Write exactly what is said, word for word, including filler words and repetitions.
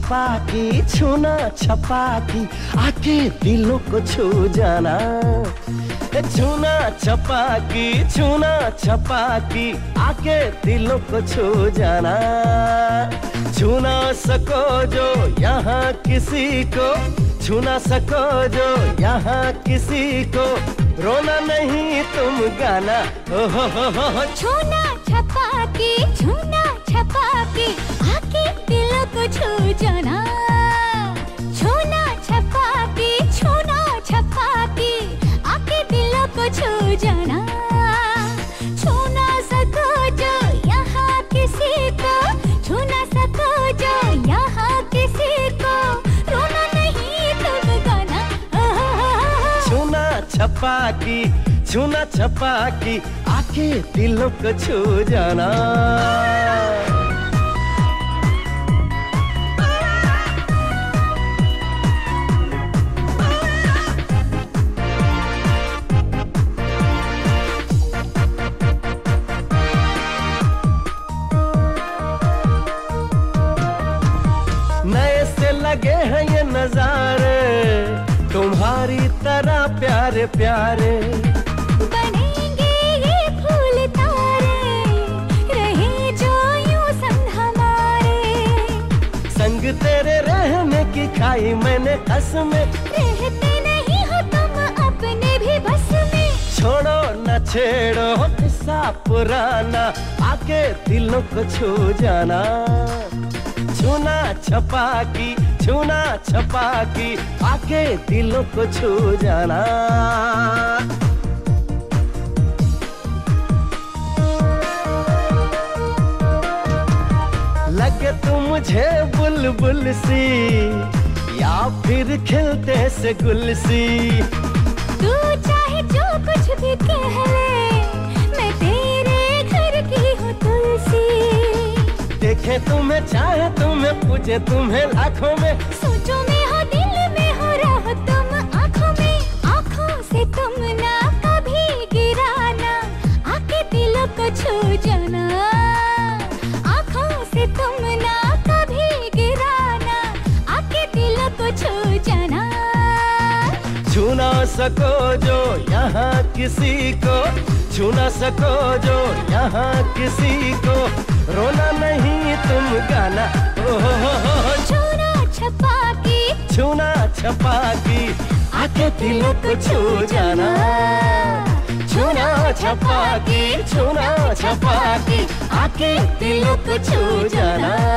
छपाकी छूना छपाकी आके दिलों को छू जाना। छूना छपाकी छूना छपाकी आके दिलों को छू जाना। छू ना सको जो यहाँ किसी को, छू ना सको जो यहाँ किसी को, रोना नहीं तुम गाना। ओ हो हो हो हो। छूना छपाकी छूना छपाकी आके दिलों को छू जाना। छूना छपाकी छूना छपाकी आके दिलों को छू जाना। छू ना सको जो यहाँ किसी को, छू ना सको जो यहाँ किसी को, रोना नहीं तुम गाना। छूना छपाकी छूना छपाकी आके दिलों को छू जाना। नए से लगे हैं ये नजारे तुम्हारी तरह प्यारे प्यारे। बनेंगे ये फूल तारे, रहे जो यूं संग हमारे। संग तेरे रहने की खाई मैंने कसमें, रहते नहीं हो तुम अपने भी बस में। छोड़ो न छेड़ो किस्सा पुराना आके दिलों को छू जाना। छूना छपाकी छूना छपाकी आके दिलों को छू जाना। लगे तुम मुझे बुलबुल सी या फिर खिलते से गुल सी। तू चाहे जो कुछ भी कह ले, मैं तेरे घर की हूँ तुलसी। देखे तुम्हें चाहे तुम्हें पूछे तुम्हें लाखों में, सोचो में हो दिल में हो रहो तुम आँखों में। आँखों से तुम ना कभी गिराना, आके दिलों को छू जाना। आँखों से तुम ना कभी गिराना, आके दिलों को छू जाना। छू ना सको जो यहाँ किसी को, छू ना सको जो यहाँ किसी को, रोना नहीं तुम गाना। ओ हो हो हो। छूना छपाकी छूना छपाकी आके दिलों को छू जाना। छूना छपाकी छूना छपाकी आके दिलों को छू जाना।